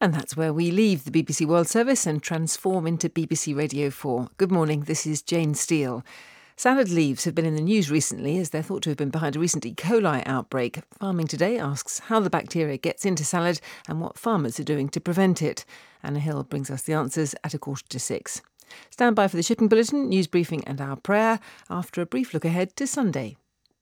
And that's where we leave the BBC World Service and transform into BBC Radio 4. Good morning, this is Jane Steele. Salad leaves have been in the news recently as they're thought to have been behind a recent E. coli outbreak. Farming Today asks how the bacteria gets into salad and what farmers are doing to prevent it. Anna Hill brings us the answers at 6:15. Stand by for the shipping bulletin, news briefing and our prayer after a brief look ahead to Sunday.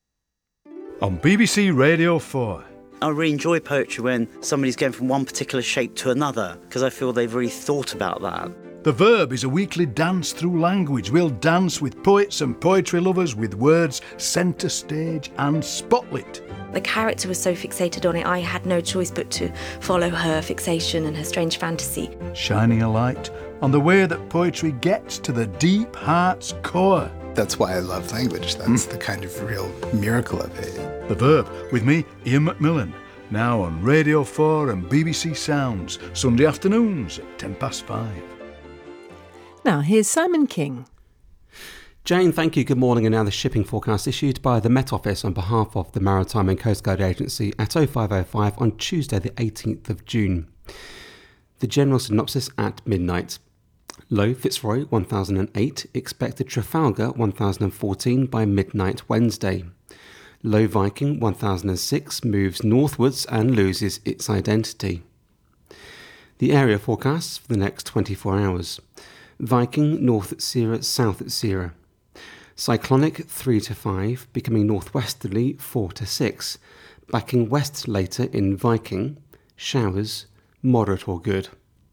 On BBC Radio 4. I really enjoy poetry when somebody's going from one particular shape to another, because I feel they've really thought about that. The Verb is a weekly dance through language. We'll dance with poets and poetry lovers with words centre stage and spotlit. The character was so fixated on it, I had no choice but to follow her fixation and her strange fantasy. Shining a light on the way that poetry gets to the deep heart's core. That's why I love language. That's the kind of real miracle of it. The Verb with me, Ian McMillan. Now on Radio 4 and BBC Sounds, Sunday afternoons at 5:10. Now here's Simon King. Jane, thank you. Good morning. And now the shipping forecast issued by the Met Office on behalf of the Maritime and Coast Guard Agency at 05:05 on Tuesday the 18th of June. The general synopsis at midnight. Low Fitzroy 1008, expected Trafalgar 1014 by midnight Wednesday. Low Viking 1006 moves northwards and loses its identity. The area forecasts for the next 24 hours. Viking north at Sierra, south at Sierra. Cyclonic 3 to 5, becoming northwesterly 4 to 6, backing west later in Viking, showers, moderate or good.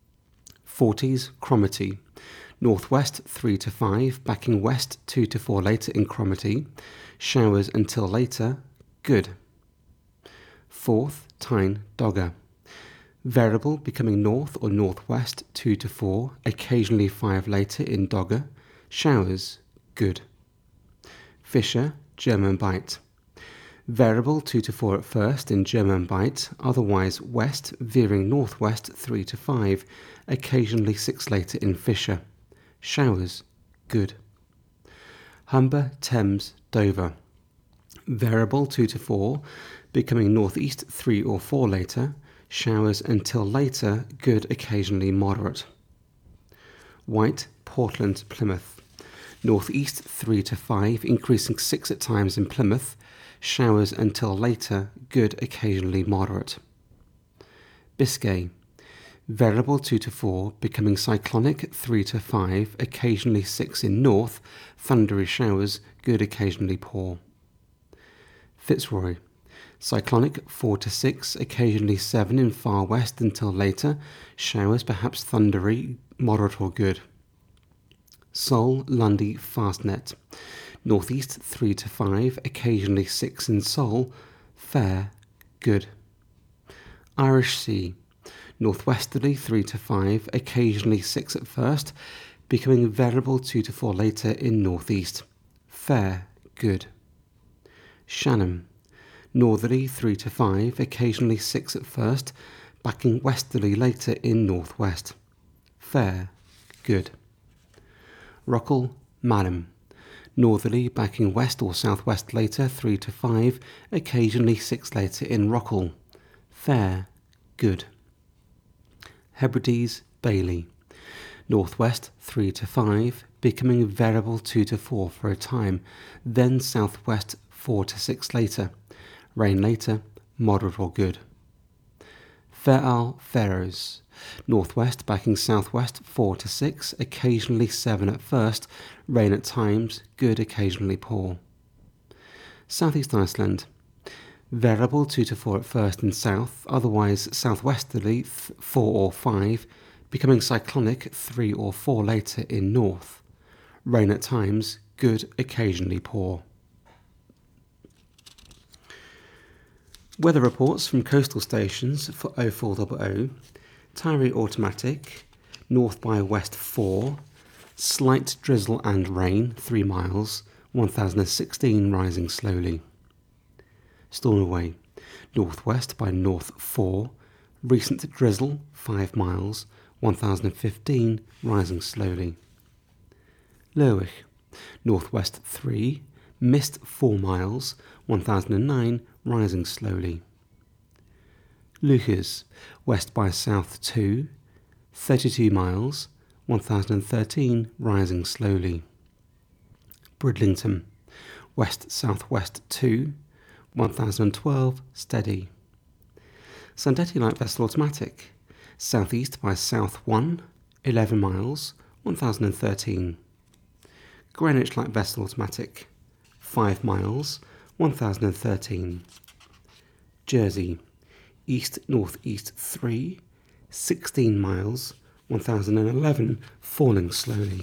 40s Cromarty, northwest 3 to 5, backing west 2 to 4 later in Cromarty, showers until later, good. 4th Tyne Dogger, variable becoming north or northwest 2 to 4, occasionally 5 later in Dogger, showers, good. Fisher, German Bight, variable 2 to 4 at first in German Bight, otherwise west, veering northwest 3 to 5, occasionally 6 later in Fisher, showers, good. Humber, Thames, Dover, variable 2 to 4, becoming northeast 3 or 4 later, showers until later, good, occasionally moderate. White, Portland, Plymouth, northeast 3 to 5, increasing 6 at times in Plymouth, showers until later, good, occasionally moderate. Biscay, variable 2 to 4, becoming cyclonic 3 to 5, occasionally 6 in north, thundery showers, good, occasionally poor. Fitzroy, cyclonic 4 to 6, occasionally 7 in far west until later, showers perhaps thundery, moderate or good. Sol, Lundy, Fastnet, northeast 3 to 5, occasionally 6 in Sol, fair, good. Irish Sea, northwesterly 3 to 5, occasionally 6 at first, becoming variable 2 to 4 later in northeast, fair, good. Shannon, northerly 3 to 5, occasionally 6 at first, backing westerly later in northwest, fair, good. Rockall, Malham, northerly backing west or southwest later 3 to 5, occasionally 6 later in Rockall, fair, good. Hebrides, Bailey, northwest 3 to 5, becoming variable 2 to 4 for a time, then southwest 4 to 6 later, rain later, moderate or good. Fair Isle, Faroes, northwest backing southwest 4 to 6, occasionally 7 at first, rain at times, good, occasionally poor. Southeast Iceland, variable 2 to 4 at first in south, otherwise southwesterly 4 or 5, becoming cyclonic 3 or 4 later in north, rain at times, good, occasionally poor. Weather reports from coastal stations for 0400, Tyree Automatic, north by west 4, slight drizzle and rain 3 miles, 1016 rising slowly. Stornoway, northwest by north 4, recent drizzle 5 miles, 1015 rising slowly. Lerwick, northwest 3, mist 4 miles, 1009 rising slowly. Lucas, west by south 2, 32 miles, 1013, rising slowly. Bridlington, west-southwest 2, 1012, steady. Sandetti light vessel automatic, southeast by south 1, 11 miles, 1013. Greenwich light vessel automatic, 5 miles, 1013. Jersey, east-northeast 3, 16 miles, 1011, falling slowly.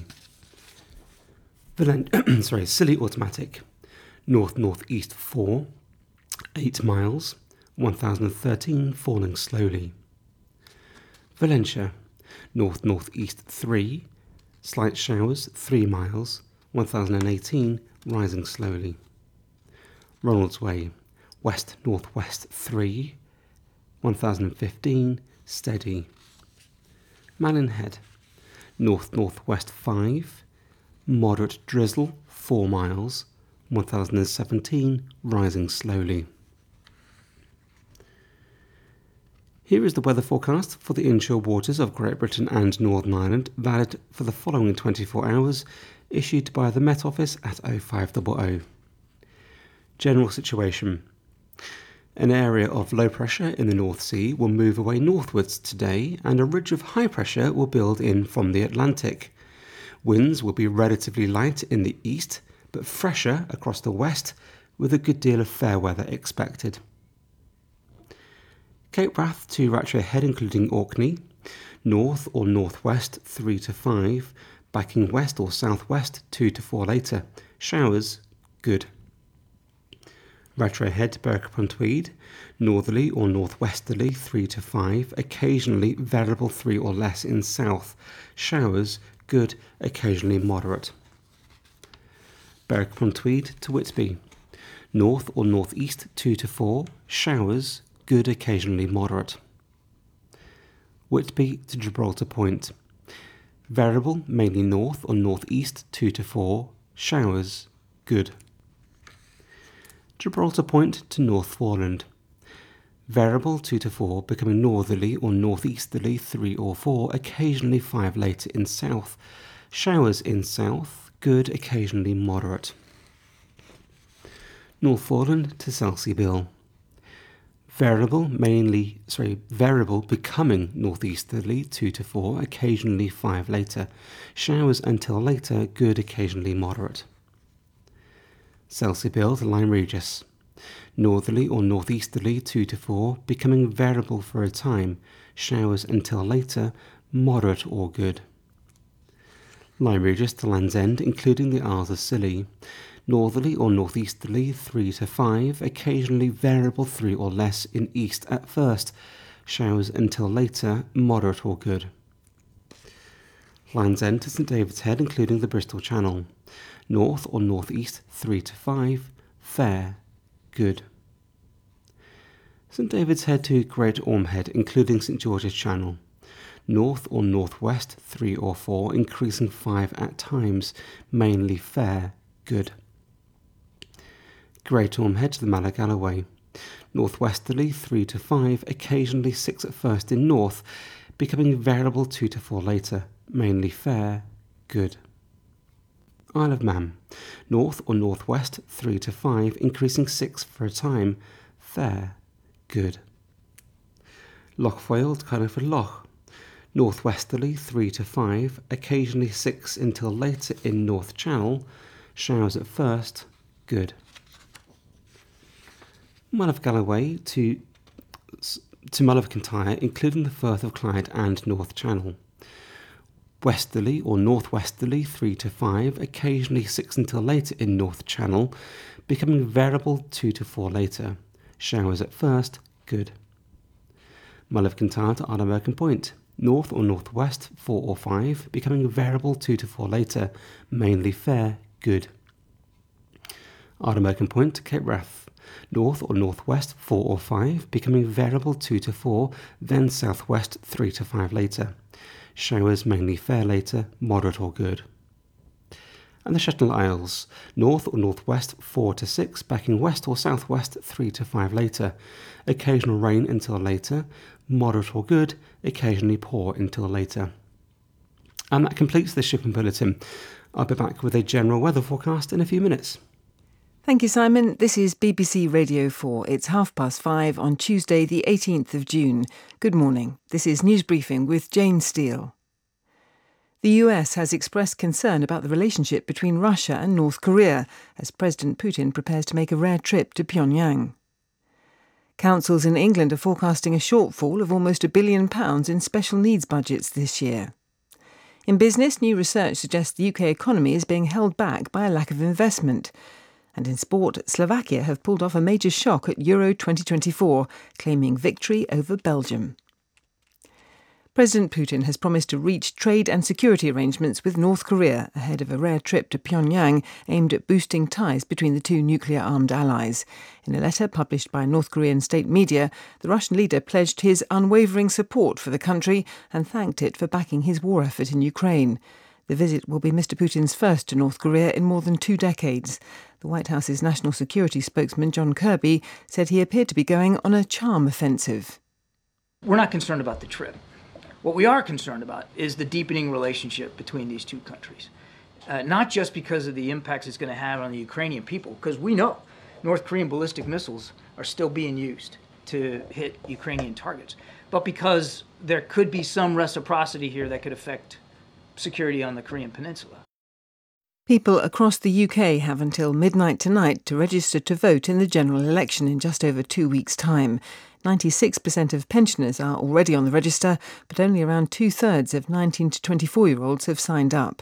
Scilly automatic, north-northeast 4, 8 miles, 1013, falling slowly. Valentia, north-northeast 3, slight showers 3 miles, 1018, rising slowly. Ronalds Way, west-northwest 3, 1015, steady. Malin Head, north-northwest 5, moderate drizzle 4 miles, 1017, rising slowly. Here is the weather forecast for the inshore waters of Great Britain and Northern Ireland, valid for the following 24 hours, issued by the Met Office at 0500. General situation. An area of low pressure in the North Sea will move away northwards today, and a ridge of high pressure will build in from the Atlantic. Winds will be relatively light in the east, but fresher across the west, with a good deal of fair weather expected. Cape Wrath to Rattray Head including Orkney, north or northwest 3 to 5, backing west or southwest 2 to 4 later. Showers, good. Rattray Head to Berwick upon Tweed, northerly or northwesterly 3 to 5, occasionally variable 3 or less in south. Showers, good, occasionally moderate. Berwick upon Tweed to Whitby, north or northeast 2 to 4, showers, good, occasionally moderate. Whitby to Gibraltar Point, variable, mainly north or northeast 2 to 4, showers, good. Gibraltar Point to Northforeland, variable 2 to 4, becoming northerly or northeasterly 3 or 4, occasionally 5 later in south. Showers in south, good, occasionally moderate. Northforeland to Selsey Bill, variable becoming northeasterly 2 to 4, occasionally 5 later. Showers until later, good, occasionally moderate. Selsey Bill to Lyme Regis, northerly or northeasterly 2 to 4, becoming variable for a time. Showers until later, moderate or good. Lyme Regis to Land's End, including the Isles of Scilly, northerly or northeasterly 3 to 5, occasionally variable 3 or less in east at first. Showers until later, moderate or good. Land's End to St David's Head, including the Bristol Channel, north or northeast 3 to 5, fair, good. St David's Head to Great Orme Head, including St George's Channel, north or northwest 3 or 4, increasing 5 at times, mainly fair, good. Great Orme Head to the Mala Galloway, northwesterly 3 to 5, occasionally 6 at first in north, becoming variable 2 to 4 later, mainly fair, good. Isle of Man, north or northwest 3 to 5, increasing 6 for a time, fair, good. Loch Foyle to Carnarvon Loch, northwesterly 3 to 5, occasionally 6 until later in North Channel, showers at first, good. Mull of Galloway to Mull of Kintyre, including the Firth of Clyde and North Channel, westerly or northwesterly 3 to 5, occasionally 6 until later in North Channel, becoming variable 2 to 4 later. Showers at first, good. Mull of Kintyre to Ardnamurchan Point, north or northwest 4 or 5, becoming variable 2 to 4 later, mainly fair, good. Ardnamurchan Point to Cape Wrath, north or northwest 4 or 5, becoming variable 2 to 4, then southwest 3 to 5 later. Showers mainly fair later, moderate or good. And the Shetland Isles, north or northwest 4 to 6, backing west or southwest 3 to 5 later. Occasional rain until later, moderate or good, occasionally poor until later. And that completes the shipping bulletin. I'll be back with a general weather forecast in a few minutes. Thank you, Simon. This is BBC Radio 4. It's 5:30 on Tuesday, the 18th of June. Good morning. This is News Briefing with Jane Steele. The US has expressed concern about the relationship between Russia and North Korea as President Putin prepares to make a rare trip to Pyongyang. Councils in England are forecasting a shortfall of almost £1 billion in special needs budgets this year. In business, new research suggests the UK economy is being held back by a lack of investment. And in sport, Slovakia have pulled off a major shock at Euro 2024, claiming victory over Belgium. President Putin has promised to reach trade and security arrangements with North Korea ahead of a rare trip to Pyongyang aimed at boosting ties between the two nuclear-armed allies. In a letter published by North Korean state media, the Russian leader pledged his unwavering support for the country and thanked it for backing his war effort in Ukraine. The visit will be Mr. Putin's first to North Korea in more than 2 decades. The White House's national security spokesman, John Kirby, said he appeared to be going on a charm offensive. We're not concerned about the trip. What we are concerned about is the deepening relationship between these two countries. Not just because of the impacts it's going to have on the Ukrainian people, because we know North Korean ballistic missiles are still being used to hit Ukrainian targets, but because there could be some reciprocity here that could affect security on the Korean Peninsula. People across the UK have until midnight tonight to register to vote in the general election in just over 2 weeks' time. 96% of pensioners are already on the register, but only around 2/3 of 19 to 24-year-olds have signed up.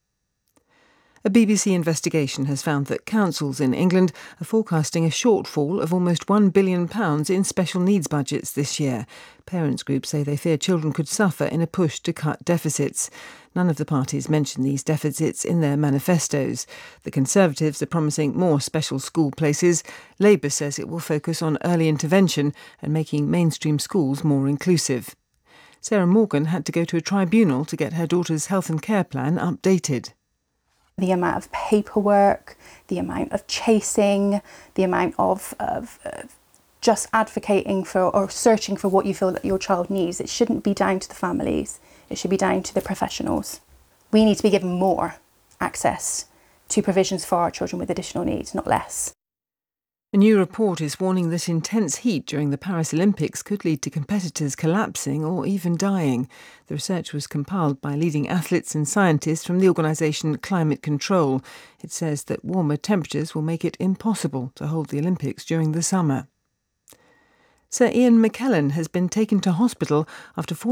A BBC investigation has found that councils in England are forecasting a shortfall of almost £1 billion in special needs budgets this year. Parents groups say they fear children could suffer in a push to cut deficits. None of the parties mention these deficits in their manifestos. The Conservatives are promising more special school places. Labour says it will focus on early intervention and making mainstream schools more inclusive. Sarah Morgan had to go to a tribunal to get her daughter's health and care plan updated. The amount of paperwork, the amount of chasing, the amount of just advocating for or searching for what you feel that your child needs. It shouldn't be down to the families. It should be down to the professionals. We need to be given more access to provisions for our children with additional needs, not less. A new report is warning that intense heat during the Paris Olympics could lead to competitors collapsing or even dying. The research was compiled by leading athletes and scientists from the organisation Climate Control. It says that warmer temperatures will make it impossible to hold the Olympics during the summer. Sir Ian McKellen has been taken to hospital after falling